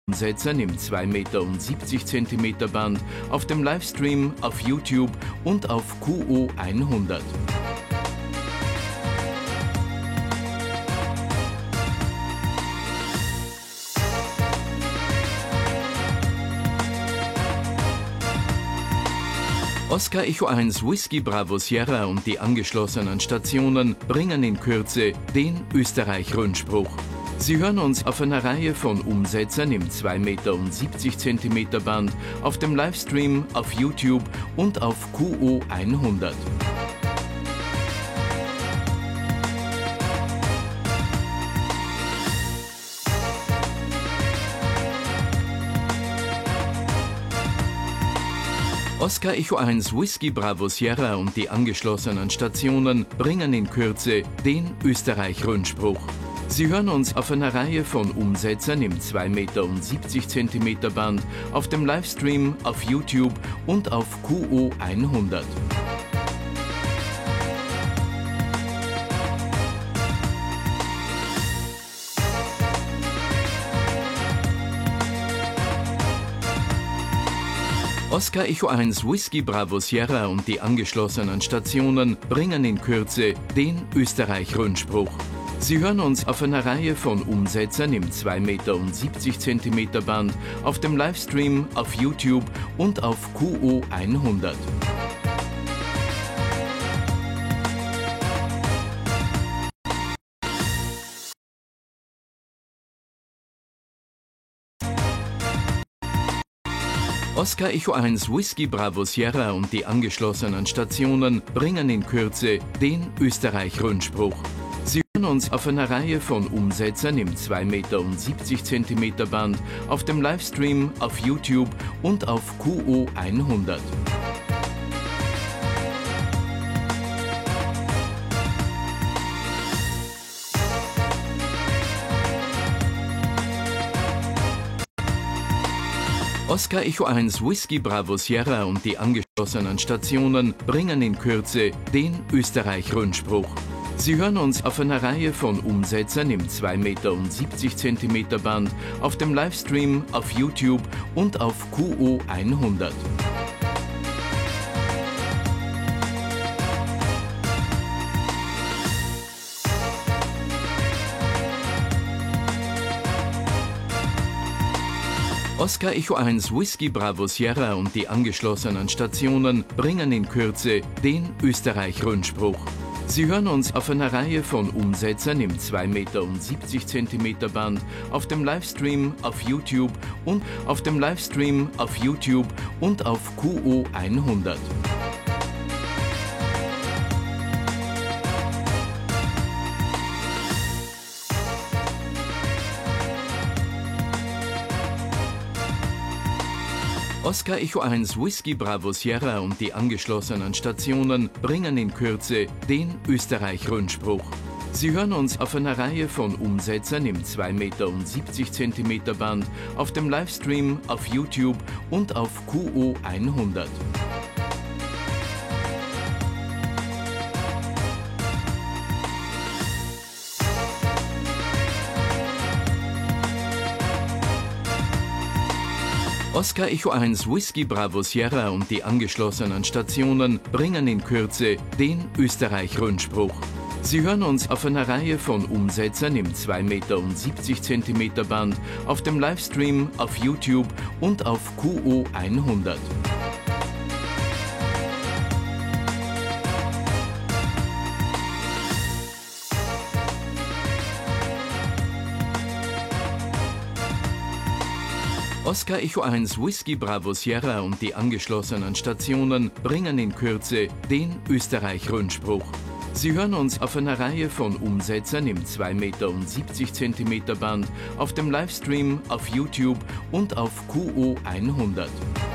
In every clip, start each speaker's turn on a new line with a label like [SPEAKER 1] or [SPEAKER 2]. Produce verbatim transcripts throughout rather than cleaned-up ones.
[SPEAKER 1] Umsetzern im zwei Meter siebzig Zentimeter Band, auf dem Livestream, auf YouTube und auf Q O hundert. Oscar Echo eins Whisky Bravo Sierra und die angeschlossenen Stationen bringen in Kürze den Österreich-Rundspruch. Sie hören uns auf einer Reihe von Umsetzern im zwei Meter siebzig Zentimeter Band, auf dem Livestream, auf YouTube und auf Q O hundert. Oscar Echo eins Whisky Bravo Sierra und die angeschlossenen Stationen bringen in Kürze den Österreich-Rundspruch. Sie hören uns auf einer Reihe von Umsetzern im zwei Meter siebzig Zentimeter Band, auf dem Livestream, auf YouTube und auf Q O hundert. Oscar Echo eins Whisky Bravo Sierra und die angeschlossenen Stationen bringen in Kürze den Österreich-Rundspruch. Sie hören uns auf einer Reihe von Umsetzern im zwei Meter siebzig Zentimeter Band, auf dem Livestream, auf YouTube und auf Q O hundert. Oscar Echo eins Whisky Bravo Sierra und die angeschlossenen Stationen bringen in Kürze den Österreich-Rundspruch. Sie hören uns auf einer Reihe von Umsetzern im zwei Meter siebzig Zentimeter Band, auf dem Livestream, auf YouTube und auf Q O hundert. Oscar Echo eins Whisky Bravo Sierra und die angeschlossenen Stationen bringen in Kürze den Österreich-Rundspruch. Sie hören uns auf einer Reihe von Umsetzern im zwei Meter siebzig Zentimeter Band, auf dem Livestream, auf YouTube und auf Q O hundert. Oscar Echo eins Whisky Bravo Sierra und die angeschlossenen Stationen bringen in Kürze den Österreich-Rundspruch. Sie hören uns auf einer Reihe von Umsetzern im zwei Meter siebzig Zentimeter Band, auf dem Livestream, auf YouTube und auf dem Livestream, auf YouTube und auf Q O hundert. Oscar Echo eins Whisky Bravo Sierra und die angeschlossenen Stationen bringen in Kürze den Österreich-Rundspruch. Sie hören uns auf einer Reihe von Umsetzern im zwei Meter siebzig Zentimeter Band, auf dem Livestream, auf YouTube und auf Q O hundert. Oscar Echo eins Whisky Bravo Sierra und die angeschlossenen Stationen bringen in Kürze den Österreich-Rundspruch. Sie hören uns auf einer Reihe von Umsetzern im zwei Meter siebzig Zentimeter Band, auf dem Livestream, auf YouTube und auf Q O hundert. Oscar Echo eins Whisky Bravo Sierra und die angeschlossenen Stationen bringen in Kürze den Österreich-Rundspruch. Sie hören uns auf einer Reihe von Umsetzern im zwei Meter siebzig Zentimeter Band, auf dem Livestream, auf YouTube und auf Q O hundert.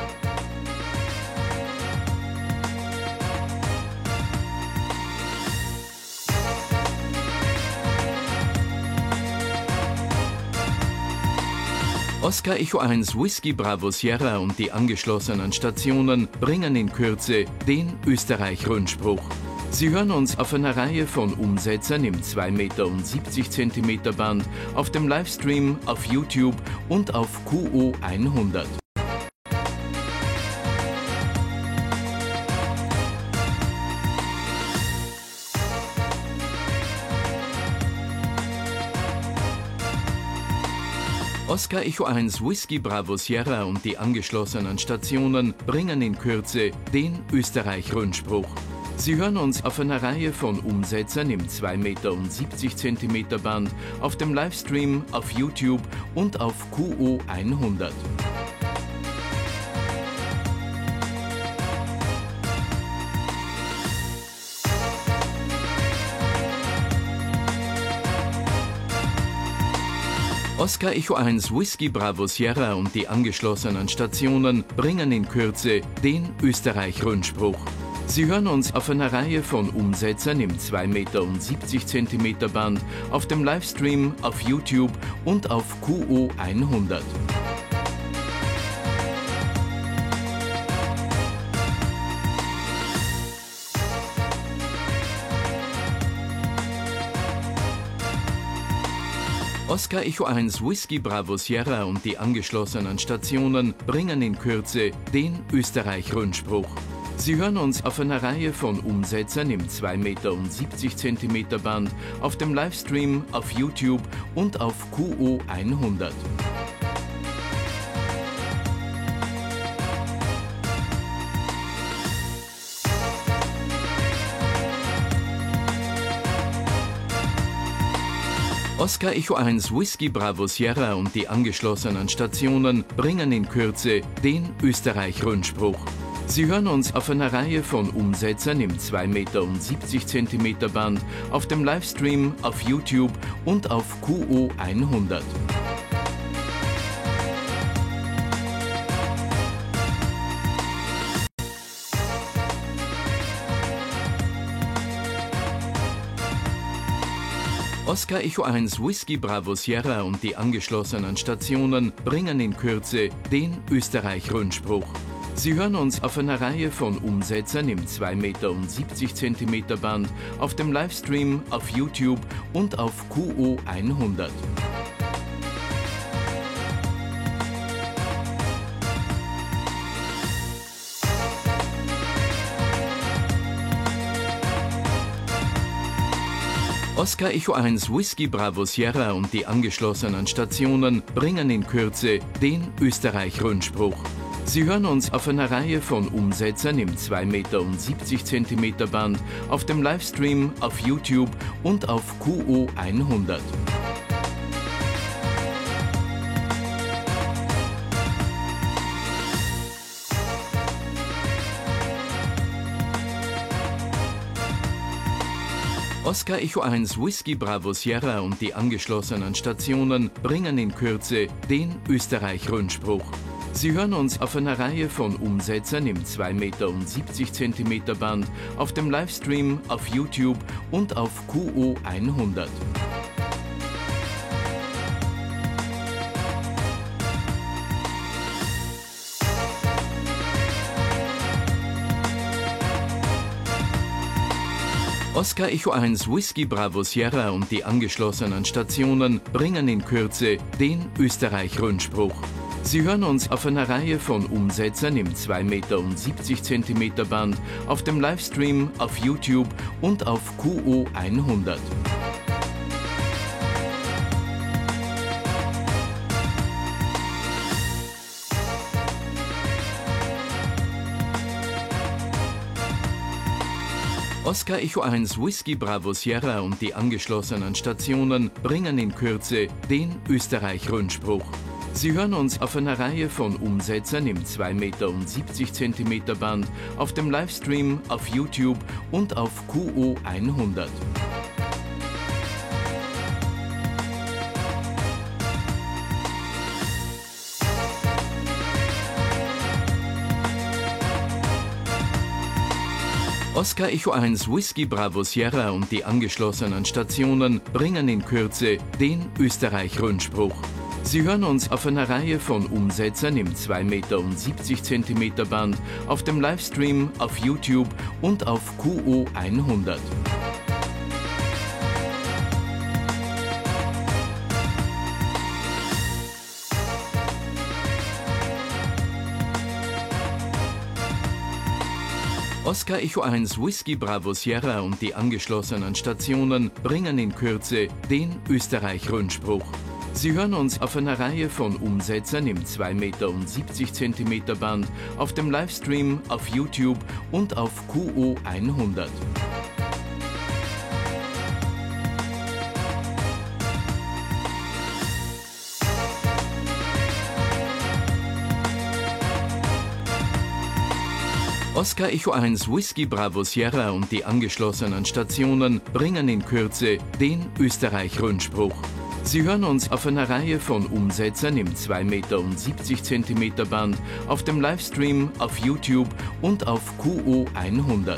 [SPEAKER 1] Oscar Echo eins Whisky Bravo Sierra und die angeschlossenen Stationen bringen in Kürze den Österreich-Rundspruch. Sie hören uns auf einer Reihe von Umsetzern im zwei Meter und siebzig Zentimeter Band, auf dem Livestream, auf YouTube und auf Q O hundert. Oscar Echo eins Whisky Bravo Sierra und die angeschlossenen Stationen bringen in Kürze den Österreich-Rundspruch. Sie hören uns auf einer Reihe von Umsetzern im zwei Meter und siebzig Zentimeter Band, auf dem Livestream, auf YouTube und auf Q O hundert. Oscar Echo eins Whisky Bravo Sierra und die angeschlossenen Stationen bringen in Kürze den Österreich-Rundspruch. Sie hören uns auf einer Reihe von Umsetzern im zwei Meter und siebzig Zentimeter Band, auf dem Livestream, auf YouTube und auf Q O hundert. Oscar Echo eins Whisky Bravo Sierra und die angeschlossenen Stationen bringen in Kürze den Österreich-Rundspruch. Sie hören uns auf einer Reihe von Umsetzern im zwei Meter und siebzig Zentimeter Band, auf dem Livestream, auf YouTube und auf Q O hundert. Oscar Echo eins Whisky Bravo Sierra und die angeschlossenen Stationen bringen in Kürze den Österreich-Rundspruch. Sie hören uns auf einer Reihe von Umsetzern im zwei Meter und siebzig Zentimeter Band, auf dem Livestream, auf YouTube und auf Q O hundert. Oscar Echo eins Whisky Bravo Sierra und die angeschlossenen Stationen bringen in Kürze den Österreich-Rundspruch. Sie hören uns auf einer Reihe von Umsetzern im zwei Meter und siebzig Zentimeter Band, auf dem Livestream, auf YouTube und auf Q O hundert. Oscar Echo eins Whisky Bravo Sierra und die angeschlossenen Stationen bringen in Kürze den Österreich-Rundspruch. Sie hören uns auf einer Reihe von Umsetzern im zwei Meter und siebzig Zentimeter Band, auf dem Livestream, auf YouTube und auf Q O hundert. Oscar Echo eins Whisky Bravo Sierra und die angeschlossenen Stationen bringen in Kürze den Österreich-Rundspruch. Sie hören uns auf einer Reihe von Umsetzern im zwei Meter und siebzig Zentimeter Band, auf dem Livestream, auf YouTube und auf Q O hundert. Oscar Echo eins Whisky Bravo Sierra und die angeschlossenen Stationen bringen in Kürze den Österreich-Rundspruch. Sie hören uns auf einer Reihe von Umsetzern im zwei Meter und siebzig Zentimeter Band, auf dem Livestream, auf YouTube und auf Q O hundert. Oscar Echo eins Whisky Bravo Sierra und die angeschlossenen Stationen bringen in Kürze den Österreich-Rundspruch. Sie hören uns auf einer Reihe von Umsetzern im zwei Meter und siebzig Zentimeter Band, auf dem Livestream, auf YouTube und auf Q O hundert. Oscar Echo eins Whisky Bravo Sierra und die angeschlossenen Stationen bringen in Kürze den Österreich-Rundspruch. Sie hören uns auf einer Reihe von Umsetzern im zwei Meter und siebzig Zentimeter Band, auf dem Livestream, auf YouTube und auf Q O hundert. Oscar Echo eins Whisky Bravo Sierra und die angeschlossenen Stationen bringen in Kürze den Österreich-Rundspruch. Sie hören uns auf einer Reihe von Umsetzern im zwei Meter und siebzig Zentimeter Band, auf dem Livestream, auf YouTube und auf Q O hundert. Oscar Echo eins Whisky Bravo Sierra und die angeschlossenen Stationen bringen in Kürze den Österreich-Rundspruch. Sie hören uns auf einer Reihe von Umsetzern im zwei Meter und siebzig Zentimeter Band, auf dem Livestream, auf YouTube und auf Q O hundert.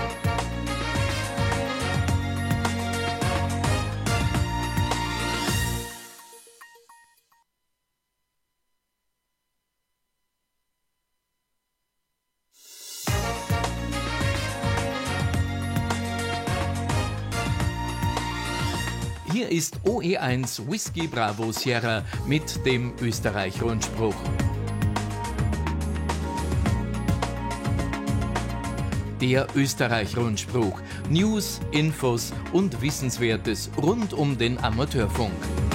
[SPEAKER 1] Hier ist O E eins Whisky Bravo Sierra mit dem Österreich-Rundspruch. Der Österreich-Rundspruch. News, Infos und Wissenswertes rund um den Amateurfunk.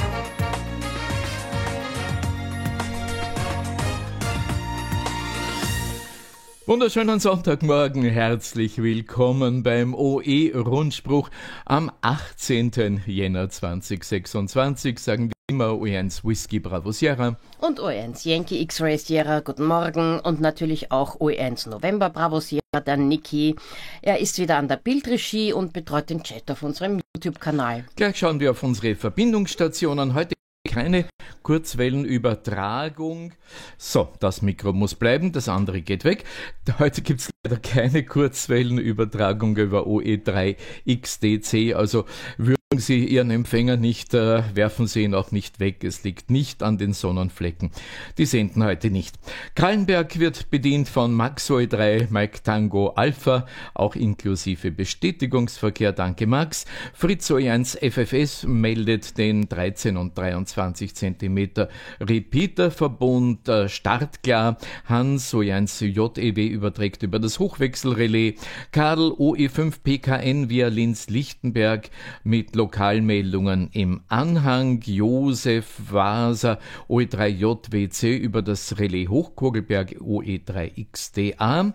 [SPEAKER 1] Wunderschönen Sonntagmorgen, herzlich willkommen beim O E-Rundspruch am achtzehnten Jänner zweitausendsechsundzwanzig, sagen wir immer O E eins Whisky Bravo Sierra.
[SPEAKER 2] Und O E eins Yankee X-Ray Sierra, guten Morgen, und natürlich auch O E eins November Bravo Sierra, der Niki. Er ist wieder an der Bildregie und betreut den Chat auf unserem YouTube-Kanal.
[SPEAKER 1] Gleich schauen wir auf unsere Verbindungsstationen. Heute keine Kurzwellenübertragung. So, das Mikro muss bleiben, das andere geht weg. Heute gibt es leider keine Kurzwellenübertragung über O E drei X D C, also würden Sie Ihren Empfänger nicht, äh, werfen Sie ihn auch nicht weg. Es liegt nicht an den Sonnenflecken. Die senden heute nicht. Kallenberg wird bedient von Max O E drei, Mike Tango Alpha, auch inklusive Bestätigungsverkehr. Danke Max. Fritz O E eins F F S meldet den dreizehn und dreiundzwanzig Zentimeter Repeaterverbund äh, startklar. Hans O E eins J E W überträgt über das Hochwechselrelais. Karl O E fünf P K N via Linz-Lichtenberg mit Lokalmeldungen im Anhang. Josef Waser O E drei J W C über das Relais Hochkogelberg O E drei X D A.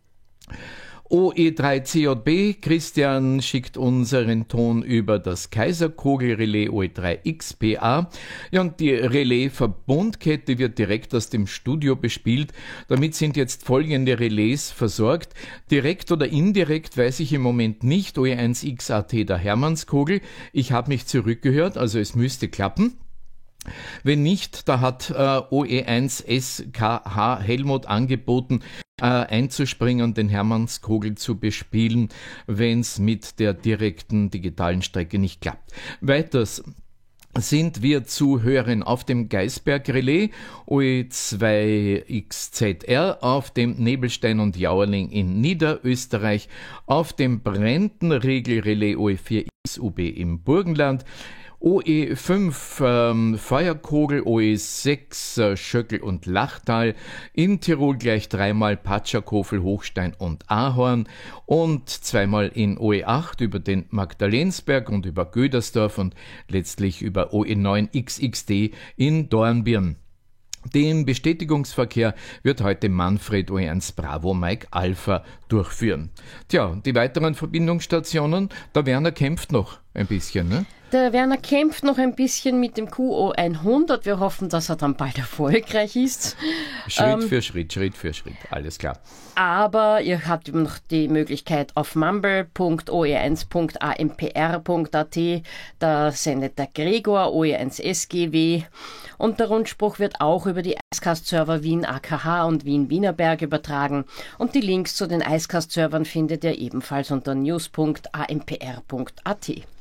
[SPEAKER 1] O E drei C J B, Christian schickt unseren Ton über das Kaiserkogelrelais O E drei X P A. Ja, und die Relais-Verbundkette wird direkt aus dem Studio bespielt. Damit sind jetzt folgende Relais versorgt. Direkt oder indirekt weiß ich im Moment nicht. O E eins X A T der Hermannskogel. Ich habe mich zurückgehört, also es müsste klappen. Wenn nicht, da hat äh, O E eins S K H Helmut angeboten, äh, einzuspringen und den Hermannskogel zu bespielen, wenn es mit der direkten digitalen Strecke nicht klappt. Weiters sind wir zu hören auf dem Geisberg-Relais O E zwei X Z R, auf dem Nebelstein und Jauerling in Niederösterreich, auf dem Brenten-Regel-Relais O E vier X U B im Burgenland, O E fünf ähm, Feuerkogel, O E sechs äh, Schöckel und Lachtal, in Tirol gleich dreimal Patschakofel, Hochstein und Ahorn und zweimal in O E acht über den Magdalensberg und über Gödersdorf und letztlich über O E neun X X D in Dornbirn. Den Bestätigungsverkehr wird heute Manfred O E eins Bravo Mike Alpha durchführen. Tja, die weiteren Verbindungsstationen, der Werner kämpft noch ein bisschen, ne?
[SPEAKER 2] Der Werner kämpft noch ein bisschen mit dem Q O hundert. Wir hoffen, dass er dann bald erfolgreich ist.
[SPEAKER 1] Schritt
[SPEAKER 2] ähm,
[SPEAKER 1] für Schritt, Schritt für Schritt, alles klar.
[SPEAKER 2] Aber ihr habt immer noch die Möglichkeit auf mumble punkt o e eins punkt a m p r punkt a t. Da sendet der Gregor O E eins S G W. Und der Rundspruch wird auch über die Icecast-Server Wien A K H und Wien Wienerberg übertragen. Und die Links zu den Icecast-Servern findet ihr ebenfalls unter news punkt a m p r punkt a t.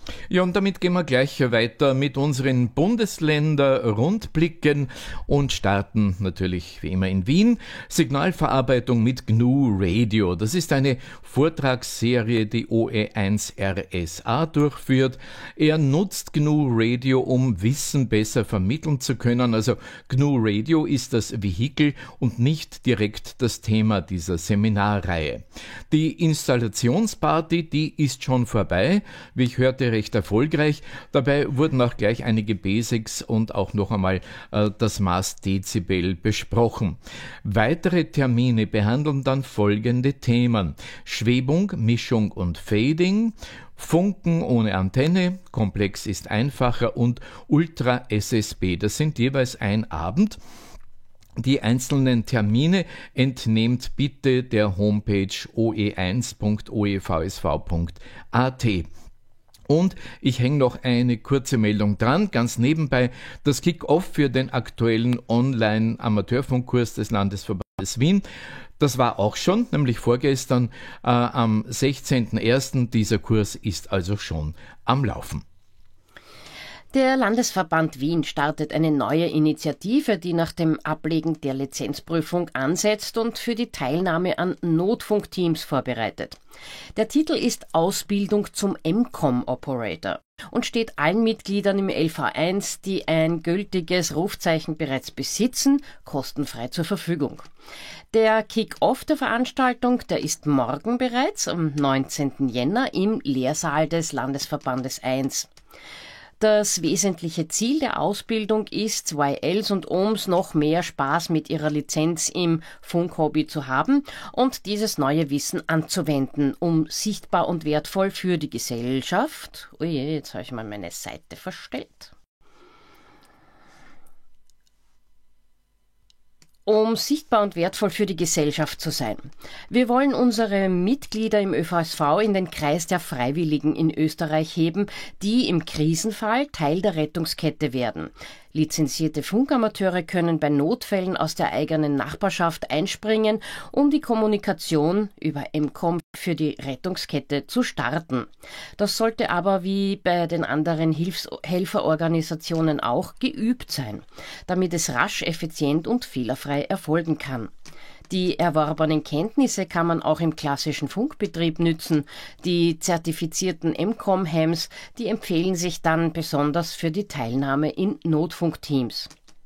[SPEAKER 1] Ja, und damit gehen wir gleich weiter mit unseren Bundesländer-Rundblicken und starten natürlich wie immer in Wien. Signalverarbeitung mit G N U Radio. Das ist eine Vortragsserie, die O E eins R S A durchführt. Er nutzt G N U Radio, um Wissen besser vermitteln zu können. Also G N U Radio ist das Vehikel und nicht direkt das Thema dieser Seminarreihe. Die Installationsparty, die ist schon vorbei. Wie ich hörte, recht erfolgreich. Dabei wurden auch gleich einige Basics und auch noch einmal äh, das Maß Dezibel besprochen. Weitere Termine behandeln dann folgende Themen: Schwebung, Mischung und Fading, Funken ohne Antenne, komplex ist einfacher und Ultra S S B. Das sind jeweils ein Abend. Die einzelnen Termine entnehmt bitte der Homepage o e eins punkt o e v s v punkt a t. Und ich hänge noch eine kurze Meldung dran, ganz nebenbei, das Kick-Off für den aktuellen Online-Amateurfunkkurs des Landesverbandes Wien. Das war auch schon, nämlich vorgestern äh, am sechzehnten ersten Dieser Kurs ist also schon am Laufen.
[SPEAKER 2] Der Landesverband Wien startet eine neue Initiative, die nach dem Ablegen der Lizenzprüfung ansetzt und für die Teilnahme an Notfunkteams vorbereitet. Der Titel ist Ausbildung zum M COM-Operator und steht allen Mitgliedern im L V eins, die ein gültiges Rufzeichen bereits besitzen, kostenfrei zur Verfügung. Der Kick-Off der Veranstaltung, der ist morgen bereits, am neunzehnten Jänner, im Lehrsaal des Landesverbandes eins. Das wesentliche Ziel der Ausbildung ist, Y Ls und Ohms noch mehr Spaß mit ihrer Lizenz im Funkhobby zu haben und dieses neue Wissen anzuwenden, um sichtbar und wertvoll für die Gesellschaft, oje, jetzt habe ich mal meine Seite verstellt, um sichtbar und wertvoll für die Gesellschaft zu sein. Wir wollen unsere Mitglieder im Ö V S V in den Kreis der Freiwilligen in Österreich heben, die im Krisenfall Teil der Rettungskette werden. Lizenzierte Funkamateure können bei Notfällen aus der eigenen Nachbarschaft einspringen, um die Kommunikation über M COM für die Rettungskette zu starten. Das sollte aber wie bei den anderen Hilfs- Helferorganisationen auch geübt sein, damit es rasch, effizient und fehlerfrei erfolgen kann. Die erworbenen Kenntnisse kann man auch im klassischen Funkbetrieb nützen. Die zertifizierten M COM-Hams, die empfehlen sich dann besonders für die Teilnahme in Notfunkteams.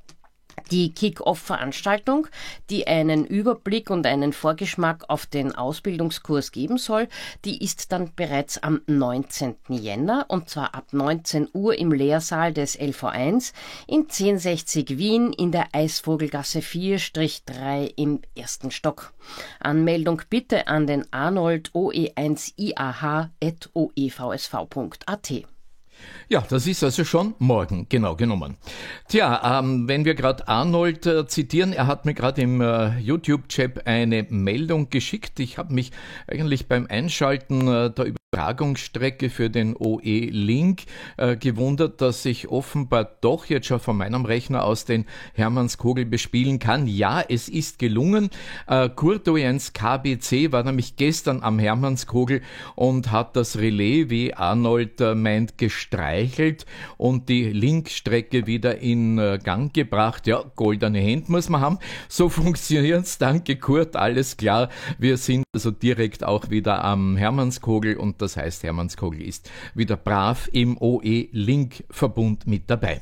[SPEAKER 2] Die Kick-Off-Veranstaltung, die einen Überblick und einen Vorgeschmack auf den Ausbildungskurs geben soll, die ist dann bereits am neunzehnten Jänner und zwar ab neunzehn Uhr im Lehrsaal des L V eins in zehn sechzig Wien in der Eisvogelgasse vier drei im ersten Stock. Anmeldung bitte an den Arnold O E eins I A H at o e v s v punkt a t.
[SPEAKER 1] Ja, das ist also schon morgen, genau genommen. Tja, ähm, wenn wir gerade Arnold äh, zitieren, er hat mir gerade im äh, YouTube-Chat eine Meldung geschickt. Ich habe mich eigentlich beim Einschalten äh, der Übertragungsstrecke für den O E-Link äh, gewundert, dass ich offenbar doch jetzt schon von meinem Rechner aus den Hermannskogel bespielen kann. Ja, es ist gelungen. Äh, Kurt O E eins K B C war nämlich gestern am Hermannskogel und hat das Relais, wie Arnold äh, meint, gestreichelt und die Linkstrecke wieder in äh, Gang gebracht. Ja, goldene Hände muss man haben. So funktioniert's. Danke Kurt, alles klar. Wir sind also direkt auch wieder am Hermannskogel und das heißt, Hermannskogel ist wieder brav im O E-Link-Verbund mit dabei.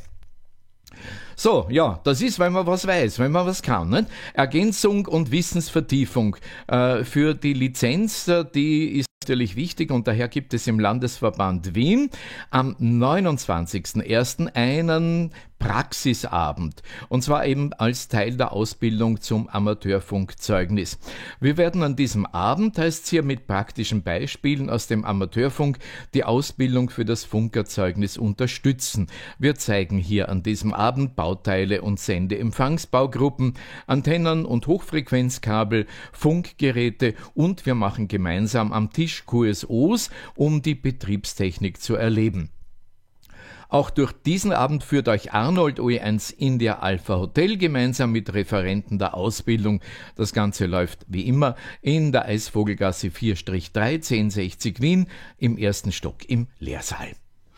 [SPEAKER 1] So, ja, das ist, weil man was weiß, wenn man was kann. Nicht? Ergänzung und Wissensvertiefung äh, für die Lizenz, die ist natürlich wichtig und daher gibt es im Landesverband Wien am neunundzwanzigsten ersten einen Praxisabend und zwar eben als Teil der Ausbildung zum Amateurfunkzeugnis. Wir werden an diesem Abend, heißt es hier, mit praktischen Beispielen aus dem Amateurfunk die Ausbildung für das Funkerzeugnis unterstützen. Wir zeigen hier an diesem Abend Bauteile und Sendeempfangsbaugruppen, Antennen und Hochfrequenzkabel, Funkgeräte und wir machen gemeinsam am Tisch Q S Os, um die Betriebstechnik zu erleben. Auch durch diesen Abend führt euch Arnold O E eins India Alpha Hotel gemeinsam mit Referenten der Ausbildung. Das Ganze läuft wie immer in der Eisvogelgasse vier drei zehn sechzig Wien im ersten Stock im Lehrsaal.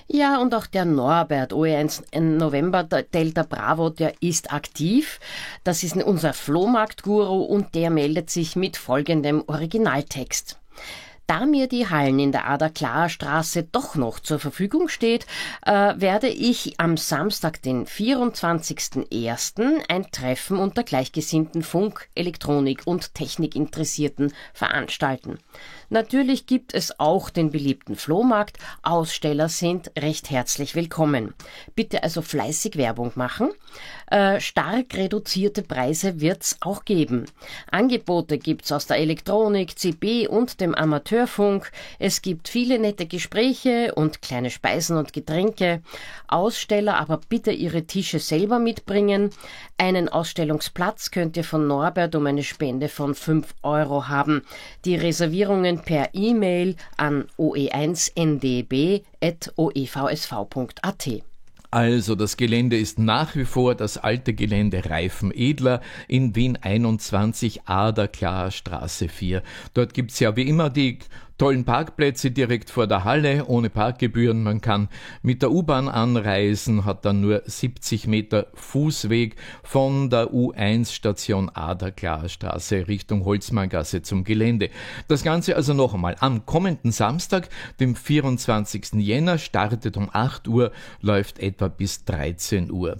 [SPEAKER 2] Ja, und auch der Norbert, O E eins November Delta Bravo, der ist aktiv. Das ist unser Flohmarkt-Guru und der meldet sich mit folgendem Originaltext. Da mir die Hallen in der Ader-Klarer-Straße doch noch zur Verfügung steht, äh, werde ich am Samstag, den vierundzwanzigsten ersten ein Treffen unter gleichgesinnten Funk-, Elektronik- und Technikinteressierten veranstalten. Natürlich gibt es auch den beliebten Flohmarkt. Aussteller sind recht herzlich willkommen. Bitte also fleißig Werbung machen. Äh, stark reduzierte Preise wird's auch geben. Angebote gibt's aus der Elektronik, C B und dem Amateurfunk. Es gibt viele nette Gespräche und kleine Speisen und Getränke. Aussteller aber bitte ihre Tische selber mitbringen. Einen Ausstellungsplatz könnt ihr von Norbert um eine Spende von fünf Euro haben. Die Reservierungen per E-Mail an o e eins n d b at o e v s v punkt a t.
[SPEAKER 1] Also das Gelände ist nach wie vor das alte Gelände Reifenedler in Wien einundzwanzig, Ader-Klarer Straße vier. Dort gibt's ja wie immer die tollen Parkplätze direkt vor der Halle, ohne Parkgebühren. Man kann mit der U-Bahn anreisen, hat dann nur siebzig Meter Fußweg von der U eins Station Ader-Klarer Straße Richtung Holzmanngasse zum Gelände. Das Ganze also noch einmal am kommenden Samstag, dem vierundzwanzigsten Jänner, startet um acht Uhr, läuft etwa bis dreizehn Uhr.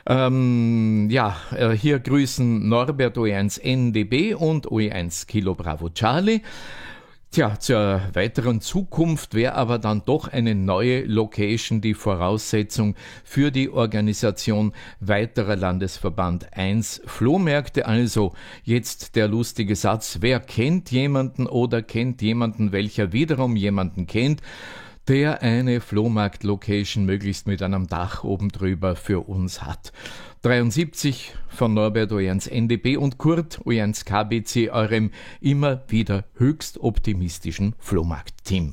[SPEAKER 1] Ähm, ja, hier grüßen Norbert O E eins N D B und O E eins Kilo Bravo Charlie. Tja, zur weiteren Zukunft wäre aber dann doch eine neue Location die Voraussetzung für die Organisation weiterer Landesverband eins Flohmärkte. Also jetzt der lustige Satz, wer kennt jemanden oder kennt jemanden, welcher wiederum jemanden kennt, der eine Flohmarkt-Location möglichst mit einem Dach oben drüber für uns hat. dreiundsiebzig von Norbert O E eins N D B und Kurt O E eins K B C, eurem immer wieder höchst optimistischen Flohmarkt-Team.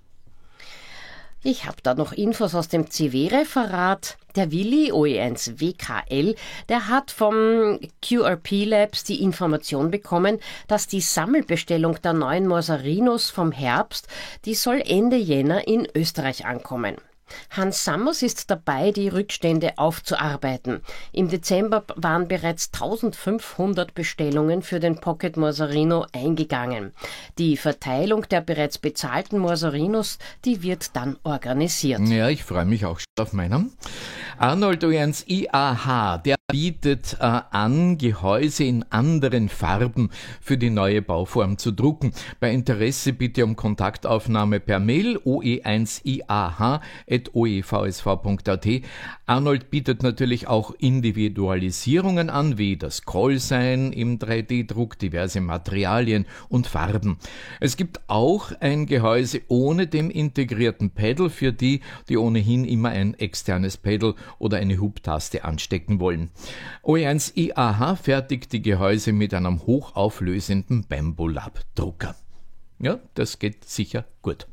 [SPEAKER 2] Ich habe da noch Infos aus dem C W-Referat. Der Willi, O E eins W K L, der hat vom Q R P Labs die Information bekommen, dass die Sammelbestellung der neuen Morsarinos vom Herbst, die soll Ende Jänner in Österreich ankommen. Hans Sammers ist dabei, die Rückstände aufzuarbeiten. Im Dezember waren bereits eintausendfünfhundert Bestellungen für den Pocket Morsarino eingegangen. Die Verteilung der bereits bezahlten Morsarinos, die wird dann organisiert.
[SPEAKER 1] Ja, ich freue mich auch schon auf meinen. Arnold O E eins I A H, der bietet äh, an, Gehäuse in anderen Farben für die neue Bauform zu drucken. Bei Interesse bitte um Kontaktaufnahme per Mail o e eins i a h at o e v s v punkt a t. Arnold bietet natürlich auch Individualisierungen an, wie das Callsign im drei D Druck, diverse Materialien und Farben. Es gibt auch ein Gehäuse ohne dem integrierten Pedal für die, die ohnehin immer ein externes Pedal oder eine Hubtaste anstecken wollen. O E eins I A H fertigt die Gehäuse mit einem hochauflösenden Bambolab-Drucker. Ja, das geht sicher gut.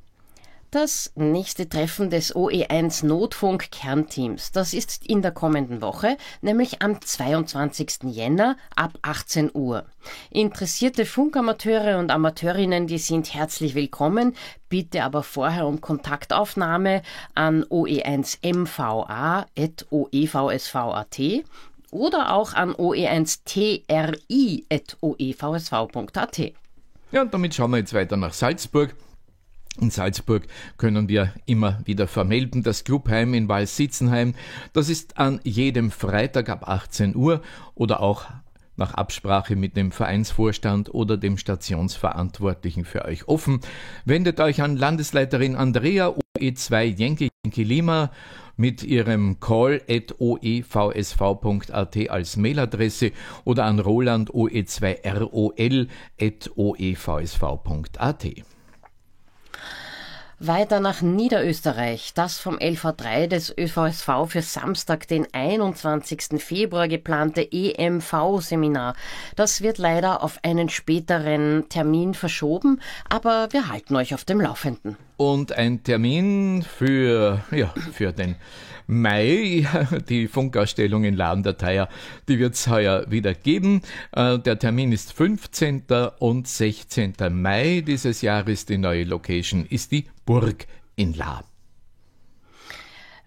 [SPEAKER 2] Das nächste Treffen des O E eins Notfunk-Kernteams, das ist in der kommenden Woche, nämlich am zweiundzwanzigsten Jänner ab achtzehn Uhr. Interessierte Funkamateure und Amateurinnen, die sind herzlich willkommen, bitte aber vorher um Kontaktaufnahme an o e eins m v a at o e v s v punkt a t oder auch an o e eins t r i at o e v s v punkt a t.
[SPEAKER 1] Ja, und damit schauen wir jetzt weiter nach Salzburg. In Salzburg können wir immer wieder vermelden, das Clubheim in Walsitzenheim, das ist an jedem Freitag ab achtzehn Uhr oder auch nach Absprache mit dem Vereinsvorstand oder dem Stationsverantwortlichen für euch offen. Wendet euch an Landesleiterin Andrea O E zwei Yankee Yankee Lima mit ihrem call at o e v s v punkt a t als Mailadresse oder an Roland O E zwei R O L at o e v s v punkt a t.
[SPEAKER 2] Weiter nach Niederösterreich. Das vom L V drei des Ö V S V für Samstag, den einundzwanzigsten Februar geplante E M V-Seminar. Das wird leider auf einen späteren Termin verschoben, aber wir halten euch auf dem Laufenden.
[SPEAKER 1] Und ein Termin für, ja, für den Mai, die Funkausstellung in Laden der Theier, die wird es heuer wieder geben. Der Termin ist fünfzehnten und sechzehnten Mai dieses Jahres. Die neue Location ist die Burg in Lahr.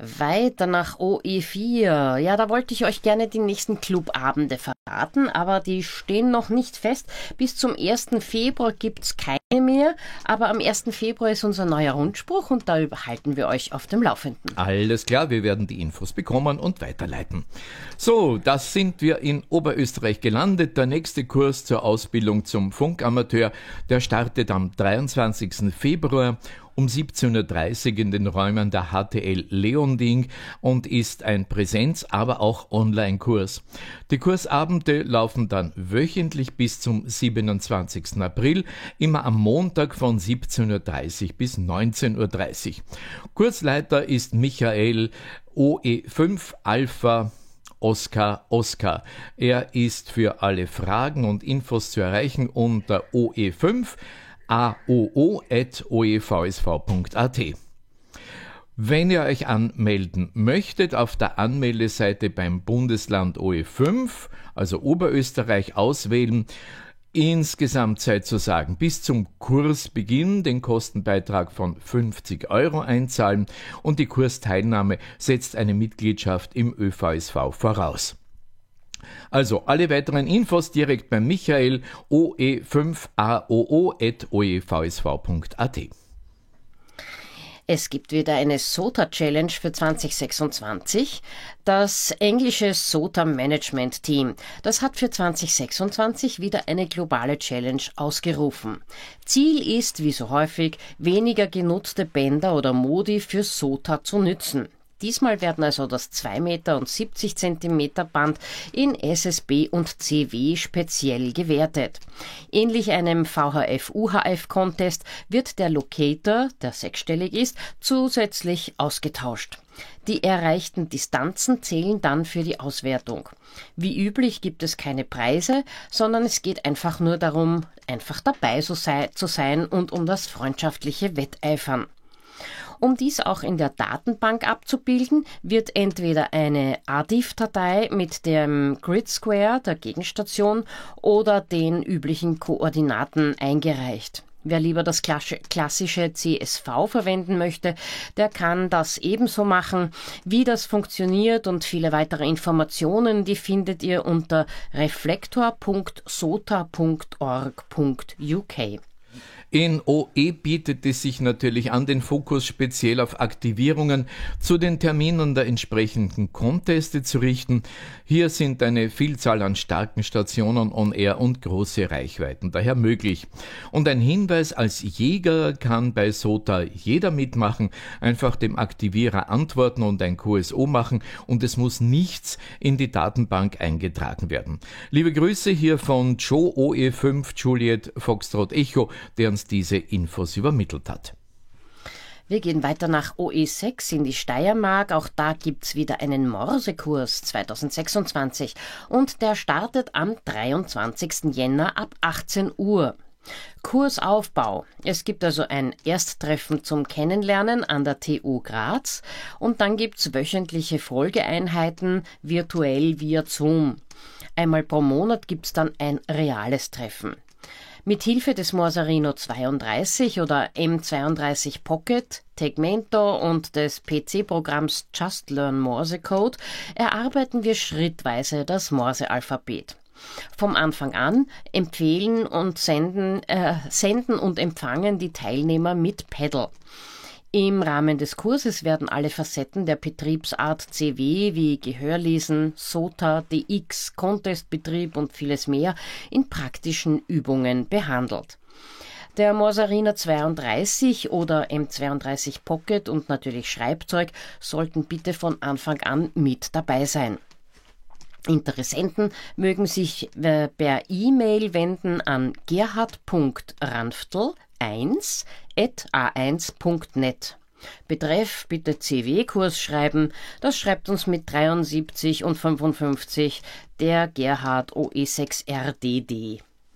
[SPEAKER 2] Weiter nach O E vier. Ja, da wollte ich euch gerne die nächsten Clubabende verraten, aber die stehen noch nicht fest. Bis zum ersten Februar gibt's keine mehr, aber am ersten Februar ist unser neuer Rundspruch und da halten wir euch auf dem Laufenden.
[SPEAKER 1] Alles klar, wir werden die Infos bekommen und weiterleiten. So, das sind wir in Oberösterreich gelandet. Der nächste Kurs zur Ausbildung zum Funkamateur, der startet am dreiundzwanzigsten Februar um siebzehn Uhr dreißig in den Räumen der H T L Leonding und ist ein Präsenz-, aber auch Online-Kurs. Die Kursabende laufen dann wöchentlich bis zum siebenundzwanzigsten April, immer am Montag von siebzehn Uhr dreißig bis neunzehn Uhr dreißig. Kursleiter ist Michael O E fünf Alpha Oscar Oscar. Er ist für alle Fragen und Infos zu erreichen unter O E fünf a o o at o e v s v punkt a t. Wenn ihr euch anmelden möchtet, auf der Anmeldeseite beim Bundesland O E fünf, also Oberösterreich, auswählen, insgesamt Zeit zu sagen, bis zum Kursbeginn den Kostenbeitrag von fünfzig Euro einzahlen und die Kursteilnahme setzt eine Mitgliedschaft im Ö V S V voraus. Also alle weiteren Infos direkt bei Michael O E fünf a o o at o e v s v punkt a t.
[SPEAKER 2] Es gibt wieder eine S O T A Challenge für zwanzig sechsundzwanzig. Das englische S O T A Management Team, das hat für zwanzig sechsundzwanzig wieder eine globale Challenge ausgerufen. Ziel ist, wie so häufig, weniger genutzte Bänder oder Modi für S O T A zu nützen. Diesmal werden also das zwei Meter und siebzig Zentimeter Band in S S B und C W speziell gewertet. Ähnlich einem V H F-U H F-Contest wird der Locator, der sechsstellig ist, zusätzlich ausgetauscht. Die erreichten Distanzen zählen dann für die Auswertung. Wie üblich gibt es keine Preise, sondern es geht einfach nur darum, einfach dabei zu sein und um das freundschaftliche Wetteifern. Um dies auch in der Datenbank abzubilden, wird entweder eine A D I F-Datei mit dem Grid Square der Gegenstation oder den üblichen Koordinaten eingereicht. Wer lieber das klassische C S V verwenden möchte, der kann das ebenso machen. Wie das funktioniert und viele weitere Informationen, die findet ihr unter reflektor punkt sota punkt org punkt u k.
[SPEAKER 1] In O E bietet es sich natürlich an, den Fokus speziell auf Aktivierungen zu den Terminen der entsprechenden Conteste zu richten. Hier sind eine Vielzahl an starken Stationen on-air und große Reichweiten daher möglich. Und ein Hinweis: als Jäger kann bei S O T A jeder mitmachen, einfach dem Aktivierer antworten und ein Q S O machen und es muss nichts in die Datenbank eingetragen werden. Liebe Grüße hier von Joe O E fünf Juliet Foxtrot Echo, der uns diese Infos übermittelt hat.
[SPEAKER 2] Wir gehen weiter nach O E sechs in die Steiermark. Auch da gibt's wieder einen Morsekurs zwanzig sechsundzwanzig und der startet am dreiundzwanzigsten Jänner ab achtzehn Uhr. Kursaufbau. Es gibt also ein Ersttreffen zum Kennenlernen an der T U Graz und dann gibt's wöchentliche Folgeeinheiten virtuell via Zoom. Einmal pro Monat gibt's dann ein reales Treffen. Mit Hilfe des Morsarino zweiunddreißig oder M zweiunddreißig Pocket, Tegmento und des P C-Programms Just Learn Morse Code erarbeiten wir schrittweise das Morse-Alphabet. Vom Anfang an empfehlen und senden, äh, senden und empfangen die Teilnehmer mit Pedal. Im Rahmen des Kurses werden alle Facetten der Betriebsart C W wie Gehörlesen, S O T A, D X, Contestbetrieb und vieles mehr in praktischen Übungen behandelt. Der Morsarino zweiunddreißig oder M zweiunddreißig Pocket und natürlich Schreibzeug sollten bitte von Anfang an mit dabei sein. Interessenten mögen sich äh, per E-Mail wenden an gerhard punkt ranftl eins at a eins punkt net. Betreff bitte C W-Kurs schreiben, das schreibt uns mit dreiundsiebzig und fünfundfünfzig der Gerhard O E sechs R D D.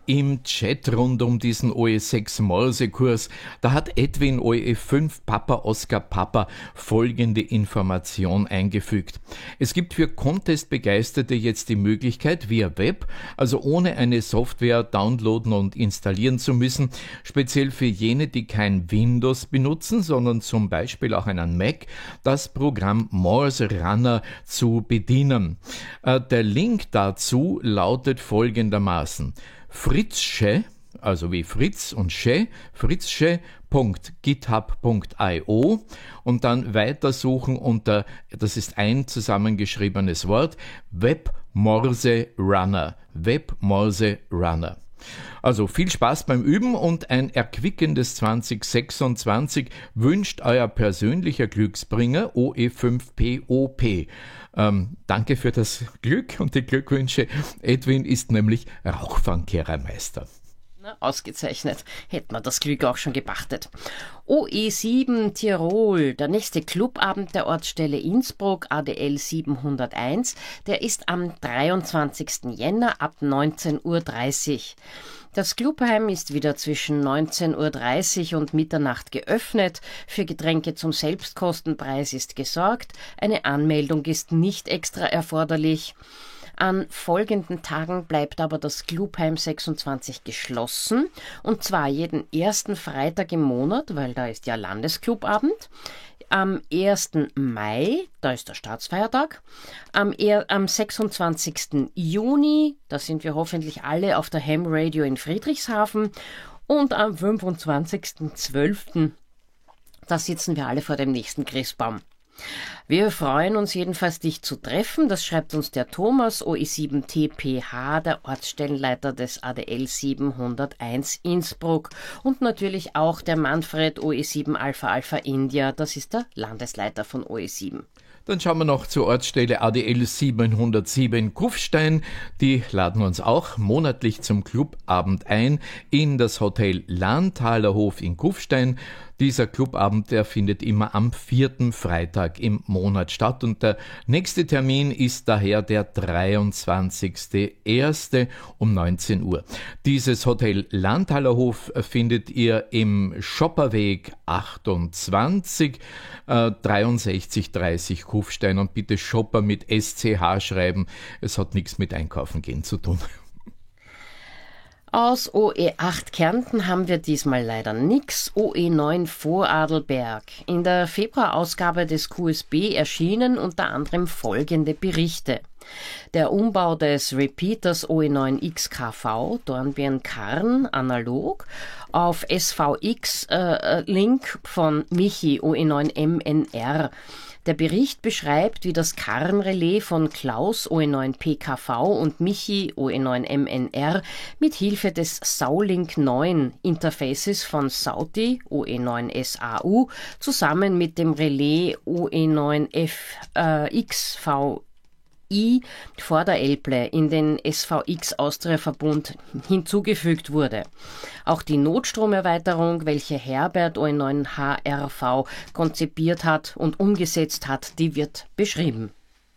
[SPEAKER 1] Im Chat rund um diesen O E sechs Morsekurs, da hat Edwin O E fünf Papa Oscar Papa folgende Information eingefügt. Es gibt für Contest-Begeisterte jetzt die Möglichkeit, via Web, also ohne eine Software downloaden und installieren zu müssen, speziell für jene, die kein Windows benutzen, sondern zum Beispiel auch einen Mac, das Programm Morse Runner zu bedienen. Äh, der Link dazu lautet folgendermaßen: Fritzsche, also wie Fritz und Sche, fritzsche punkt github punkt io und dann weitersuchen unter, das ist ein zusammengeschriebenes Wort, Web Morse Runner, Web Morse Runner. Also viel Spaß beim Üben und ein erquickendes zwanzig sechsundzwanzig wünscht euer persönlicher Glücksbringer O E fünf P O P. Ähm, danke für das Glück und die Glückwünsche. Edwin ist nämlich Rauchfangkehrermeister.
[SPEAKER 2] Na, ausgezeichnet. Hätten wir das Glück auch schon gepachtet. O E sieben Tirol, der nächste Clubabend der Ortsstelle Innsbruck, A D L siebenhunderteins, der ist am dreiundzwanzigsten Jänner ab neunzehn Uhr dreißig. Das Clubheim ist wieder zwischen neunzehn Uhr dreißig und Mitternacht geöffnet. Für Getränke zum Selbstkostenpreis ist gesorgt. Eine Anmeldung ist nicht extra erforderlich. An folgenden Tagen bleibt aber das Clubheim sechsundzwanzig geschlossen, und zwar jeden ersten Freitag im Monat, weil da ist ja Landesclubabend. Am ersten Mai, da ist der Staatsfeiertag, am, am sechsundzwanzigsten Juni, da sind wir hoffentlich alle auf der Ham Radio in Friedrichshafen, und am fünfundzwanzigsten zwölften, da sitzen wir alle vor dem nächsten Christbaum. Wir freuen uns jedenfalls, dich zu treffen. Das schreibt uns der Thomas, O E sieben T P H, der Ortsstellenleiter des A D L siebenhunderteins Innsbruck. Und natürlich auch der Manfred, O E sieben Alpha Alpha India, das ist der Landesleiter von O E sieben.
[SPEAKER 1] Dann schauen wir noch zur Ortsstelle A D L siebenhundertsieben Kufstein. Die laden uns auch monatlich zum Clubabend ein in das Hotel Landhalerhof in Kufstein. Dieser Clubabend, der findet immer am vierten Freitag im Monat statt, und der nächste Termin ist daher der dreiundzwanzigsten ersten um neunzehn Uhr. Dieses Hotel Landhalerhof findet ihr im Schopperweg achtundzwanzig, äh, dreiundsechzig dreißig Kufstein, und bitte Schopper mit S C H schreiben, es hat nichts mit Einkaufen gehen zu tun.
[SPEAKER 2] Aus O E acht Kärnten haben wir diesmal leider nix. O E neun Vorarlberg. In der Februarausgabe des Q S B erschienen unter anderem folgende Berichte. Der Umbau des Repeaters O E neun X K V Dornbirn-Karn analog auf S V X-Link äh, von Michi O E neun M N R. Der Bericht beschreibt, wie das Karrenrelais von Klaus O E neun P K V und Michi O E neun M N R mit Hilfe des SAU-Link neun Interfaces von Sauti O E neun S A U zusammen mit dem Relais O E neun F X V I vor der Elble in den S V X Austria Verbund hinzugefügt wurde. Auch die Notstromerweiterung, welche Herbert O E neun H R V konzipiert hat und umgesetzt hat, die wird beschrieben.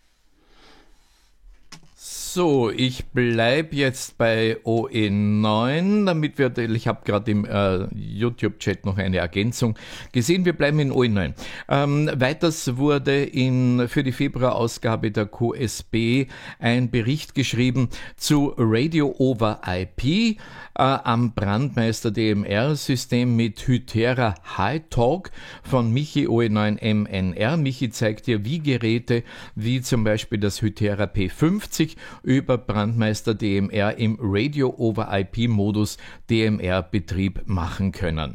[SPEAKER 1] So, ich bleibe jetzt bei O E neun, damit wir, ich habe gerade im äh, YouTube-Chat noch eine Ergänzung gesehen, wir bleiben in O E neun. Ähm, weiters wurde in, für die Februarausgabe der Q S B ein Bericht geschrieben zu Radio over I P äh, am Brandmeister D M R-System mit Hytera High Talk von Michi O E neun M N R. Michi zeigt dir, wie Geräte wie zum Beispiel das Hytera P fünfzig über Brandmeister D M R im Radio over I P-Modus D M R-Betrieb machen können.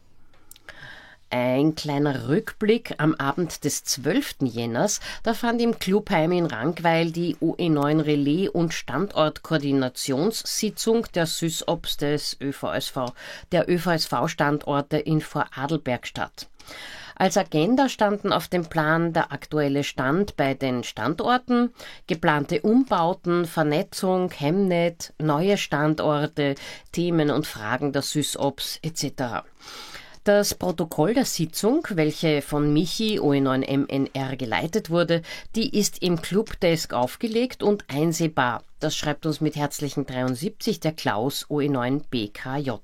[SPEAKER 2] Ein kleiner Rückblick am Abend des zwölften Jänners, da fand im Clubheim in Rankweil die O E neun Relais- und Standortkoordinationssitzung der SysOps des ÖVSV, der ÖVSV-Standorte in Vorarlberg statt. Als Agenda standen auf dem Plan der aktuelle Stand bei den Standorten, geplante Umbauten, Vernetzung, Hemnet, neue Standorte, Themen und Fragen der SysOps et cetera. Das Protokoll der Sitzung, welche von Michi O E neun M N R geleitet wurde, die ist im Clubdesk aufgelegt und einsehbar. Das schreibt uns mit herzlichen dreiundsiebzig der Klaus O E neun B K J.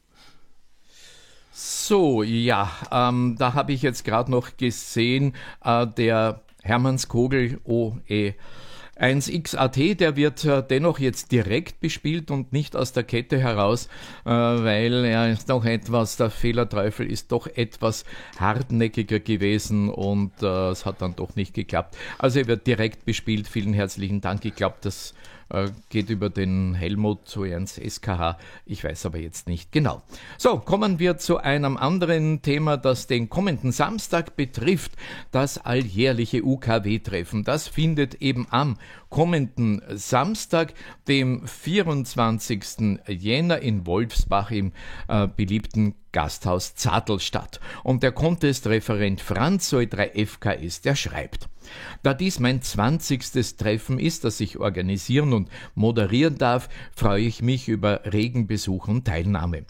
[SPEAKER 1] So, ja, ähm, da habe ich jetzt gerade noch gesehen, äh, der Hermannskogel O E eins X A T, der wird äh, dennoch jetzt direkt bespielt und nicht aus der Kette heraus, äh, weil er ist doch etwas, der Fehlerteufel ist doch etwas hartnäckiger gewesen und äh, es hat dann doch nicht geklappt. Also er wird direkt bespielt, vielen herzlichen Dank. Ich glaube, das äh, geht über den Helmut O E eins S K H, ich weiß aber jetzt nicht genau. So, kommen wir zu einem anderen Thema, das den kommenden Samstag betrifft, das alljährliche U K W-Treffen. Das findet eben am kommenden Samstag, dem vierundzwanzigsten Jänner in Wolfsbach im äh, beliebten Gasthaus Zadl statt. Und der Contest-Referent Franz O E drei F K S, der schreibt: Da dies mein zwanzigstes Treffen ist, das ich organisieren und moderieren darf, freue ich mich über regen Besuch und Teilnahme.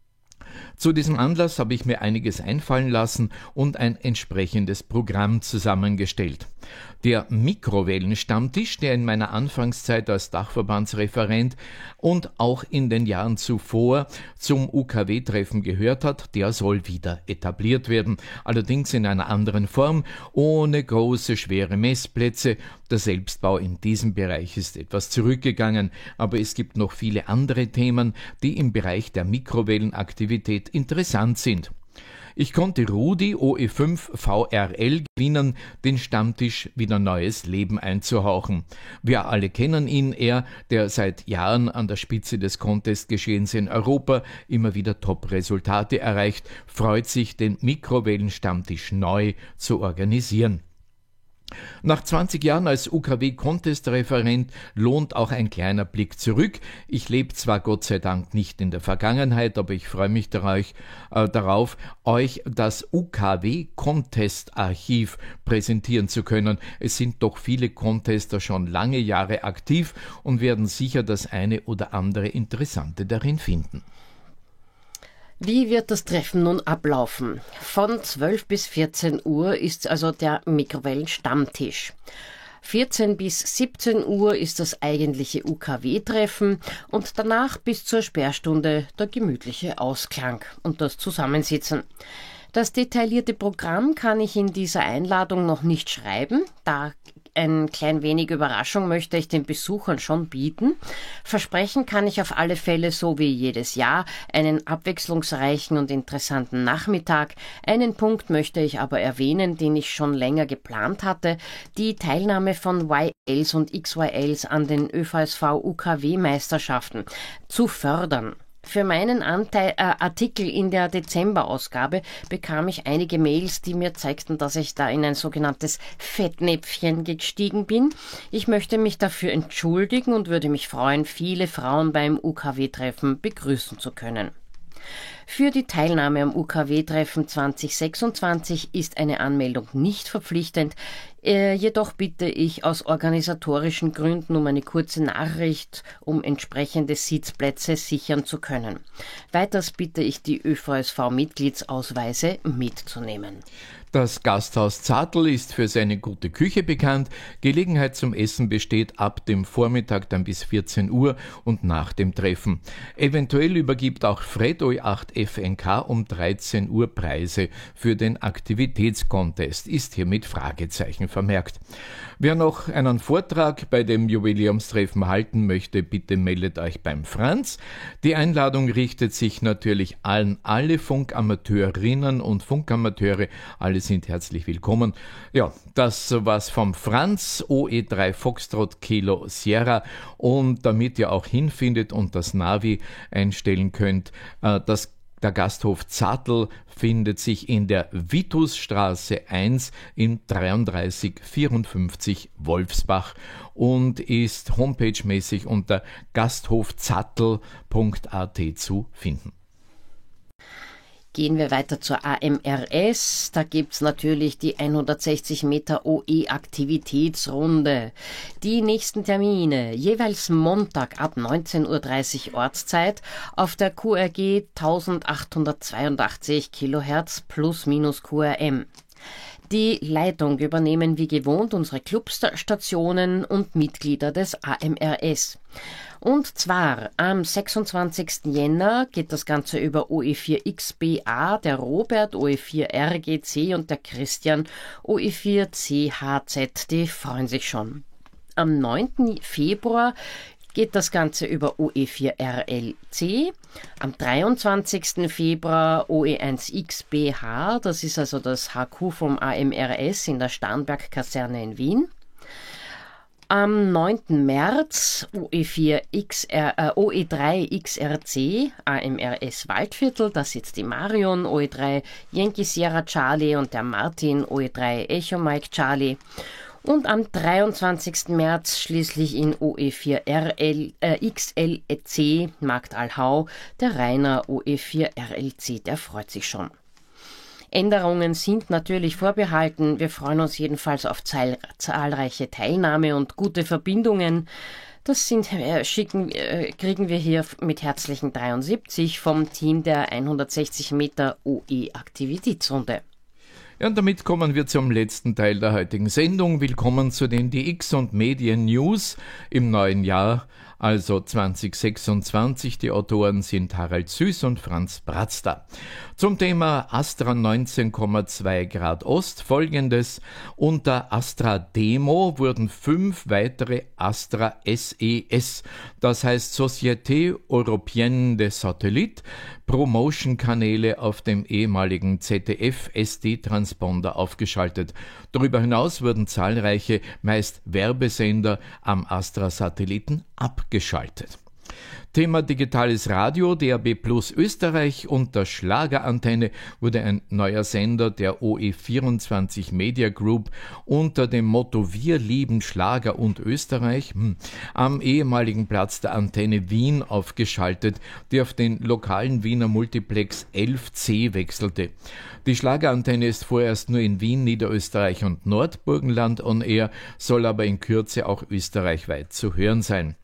[SPEAKER 1] Zu diesem Anlass habe ich mir einiges einfallen lassen und ein entsprechendes Programm zusammengestellt. Der Mikrowellenstammtisch, der in meiner Anfangszeit als Dachverbandsreferent und auch in den Jahren zuvor zum U K W-Treffen gehört hat, der soll wieder etabliert werden. Allerdings in einer anderen Form, ohne große, schwere Messplätze. Der Selbstbau in diesem Bereich ist etwas zurückgegangen, aber es gibt noch viele andere Themen, die im Bereich der Mikrowellenaktivität interessant sind. Ich konnte Rudi O E fünf V R L gewinnen, den Stammtisch wieder neues Leben einzuhauchen. Wir alle kennen ihn, er, der seit Jahren an der Spitze des Contestgeschehens in Europa immer wieder Top-Resultate erreicht, freut sich, den Mikrowellenstammtisch neu zu organisieren. Nach zwanzig Jahren als U K W-Contest-Referent lohnt auch ein kleiner Blick zurück. Ich lebe zwar Gott sei Dank nicht in der Vergangenheit, aber ich freue mich darauf, äh, darauf euch das U K W-Contest-Archiv präsentieren zu können. Es sind doch viele Contester schon lange Jahre aktiv und werden sicher das eine oder andere Interessante darin finden.
[SPEAKER 2] Wie wird das Treffen nun ablaufen? Von zwölf bis vierzehn Uhr ist also der Mikrowellenstammtisch. vierzehn bis siebzehn Uhr ist das eigentliche U K W-Treffen und danach bis zur Sperrstunde der gemütliche Ausklang und das Zusammensitzen. Das detaillierte Programm kann ich in dieser Einladung noch nicht schreiben, da ein klein wenig Überraschung möchte ich den Besuchern schon bieten. Versprechen kann ich auf alle Fälle so wie jedes Jahr einen abwechslungsreichen und interessanten Nachmittag. Einen Punkt möchte ich aber erwähnen, den ich schon länger geplant hatte, die Teilnahme von Y Ls und X Y Ls an den Ö V S V U K W-Meisterschaften zu fördern. Für meinen Anteil, äh, Artikel in der Dezemberausgabe bekam ich einige Mails, die mir zeigten, dass ich da in ein sogenanntes Fettnäpfchen gestiegen bin. Ich möchte mich dafür entschuldigen und würde mich freuen, viele Frauen beim U K W-Treffen begrüßen zu können. Für die Teilnahme am U K W-Treffen zwanzig sechsundzwanzig ist eine Anmeldung nicht verpflichtend, äh, jedoch bitte ich aus organisatorischen Gründen um eine kurze Nachricht, um entsprechende Sitzplätze sichern zu können. Weiters bitte ich die Ö V S V-Mitgliedsausweise mitzunehmen.
[SPEAKER 1] Das Gasthaus Zadl ist für seine gute Küche bekannt. Gelegenheit zum Essen besteht ab dem Vormittag dann bis vierzehn Uhr und nach dem Treffen. Eventuell übergibt auch Fred O E acht F N K um dreizehn Uhr Preise für den Aktivitätscontest, ist hier mit Fragezeichen vermerkt. Wer noch einen Vortrag bei dem Jubiläumstreffen halten möchte, bitte meldet euch beim Franz. Die Einladung richtet sich natürlich an alle Funkamateurinnen und Funkamateure, alle sind herzlich willkommen. Ja, das war's vom Franz, O E drei Foxtrot Kilo Sierra, und damit ihr auch hinfindet und das Navi einstellen könnt, äh, das Der Gasthof Zadl findet sich in der Vitusstraße eins in dreiunddreißig vierundfünfzig Wolfsbach und ist homepagemäßig unter gasthofzadl punkt a t zu finden.
[SPEAKER 2] Gehen wir weiter zur A M R S. Da gibt es natürlich die hundertsechzig Meter O E-Aktivitätsrunde. Die nächsten Termine, jeweils Montag ab neunzehn Uhr dreißig Ortszeit auf der Q R G eintausendachthundertzweiundachtzig Kilohertz plus minus Q R M. Die Leitung übernehmen wie gewohnt unsere Clubstationen und Mitglieder des A M R S. Und zwar am sechsundzwanzigsten Jänner geht das Ganze über O E vier X B A, der Robert, O E vier R G C und der Christian, O E vier C H Z, die freuen sich schon. Am neunten Februar geht das Ganze über O E vier R L C. Am dreiundzwanzigsten Februar O E eins X B H, das ist also das H Q vom A M R S in der Starnberg-Kaserne in Wien. Am neunten März O E vier X R, äh, O E drei X R C, A M R S Waldviertel, da sitzt die Marion, O E drei Yankee Sierra Charlie und der Martin, O E drei Echo Mike Charlie. Und am dreiundzwanzigsten März schließlich in O E vier R L, äh, X L C Marktallhau, der Rainer, O E vier R L C, der freut sich schon. Änderungen sind natürlich vorbehalten. Wir freuen uns jedenfalls auf zahl- zahlreiche Teilnahme und gute Verbindungen. Das sind, äh, schicken, äh, kriegen wir hier mit herzlichen dreiundsiebzig vom Team der hundertsechzig Meter O E-Aktivitätsrunde.
[SPEAKER 1] Ja, und damit kommen wir zum letzten Teil der heutigen Sendung. Willkommen zu den D X und Medien News im neuen Jahr, also zwanzig sechsundzwanzig. Die Autoren sind Harald Süß und Franz Bratzter. Zum Thema Astra neunzehn Komma zwei Grad Ost folgendes: Unter Astra Demo wurden fünf weitere Astra S E S, das heißt Société Européenne des Satellites, Promotion-Kanäle auf dem ehemaligen Z D F-S D-Transponder aufgeschaltet. Darüber hinaus wurden zahlreiche, meist Werbesender am Astra-Satelliten abgeschaltet. Thema digitales Radio, D A B Plus Österreich. Unter Schlagerantenne wurde ein neuer Sender der O E vierundzwanzig Media Group unter dem Motto Wir lieben Schlager und Österreich hm, am ehemaligen Platz der Antenne Wien aufgeschaltet, die auf den lokalen Wiener Multiplex elf C wechselte. Die Schlagerantenne ist vorerst nur in Wien, Niederösterreich und Nordburgenland on air, soll aber in Kürze auch österreichweit zu hören sein.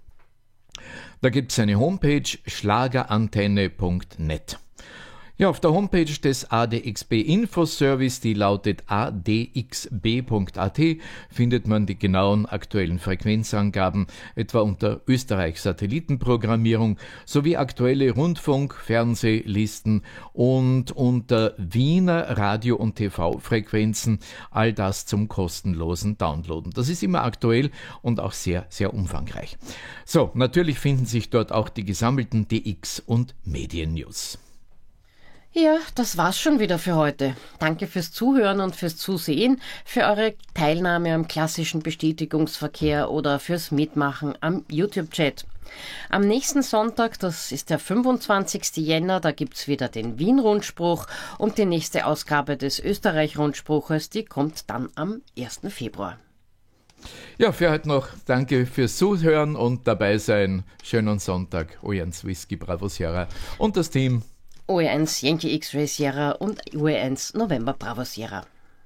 [SPEAKER 1] Da gibt es eine Homepage, schlagerantenne punkt net. Ja, auf der Homepage des A D X B Infoservice, die lautet a d x b punkt a t, findet man die genauen aktuellen Frequenzangaben, etwa unter Österreich Satellitenprogrammierung, sowie aktuelle Rundfunk-, Fernsehlisten und unter Wiener Radio- und T V-Frequenzen, all das zum kostenlosen Downloaden. Das ist immer aktuell und auch sehr, sehr umfangreich. So, natürlich finden sich dort auch die gesammelten D X- und Medien-News.
[SPEAKER 2] Ja, das war's schon wieder für heute. Danke fürs Zuhören und fürs Zusehen, für eure Teilnahme am klassischen Bestätigungsverkehr oder fürs Mitmachen am YouTube-Chat. Am nächsten Sonntag, das ist der fünfundzwanzigsten Jänner, da gibt's wieder den Wien-Rundspruch und die nächste Ausgabe des Österreich-Rundspruches, die kommt dann am ersten Februar.
[SPEAKER 1] Ja, für heute noch danke fürs Zuhören und dabei sein. Schönen Sonntag, O E eins Whisky Bravo Sierra und das Team
[SPEAKER 2] O E eins Yankee X-Ray Sierra und O E eins November Bravo Sierra.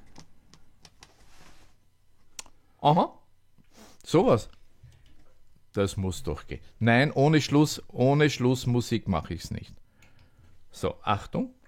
[SPEAKER 1] Aha, sowas. Das muss doch gehen. Nein, ohne Schluss, ohne Schlussmusik mache ich es nicht. So, Achtung.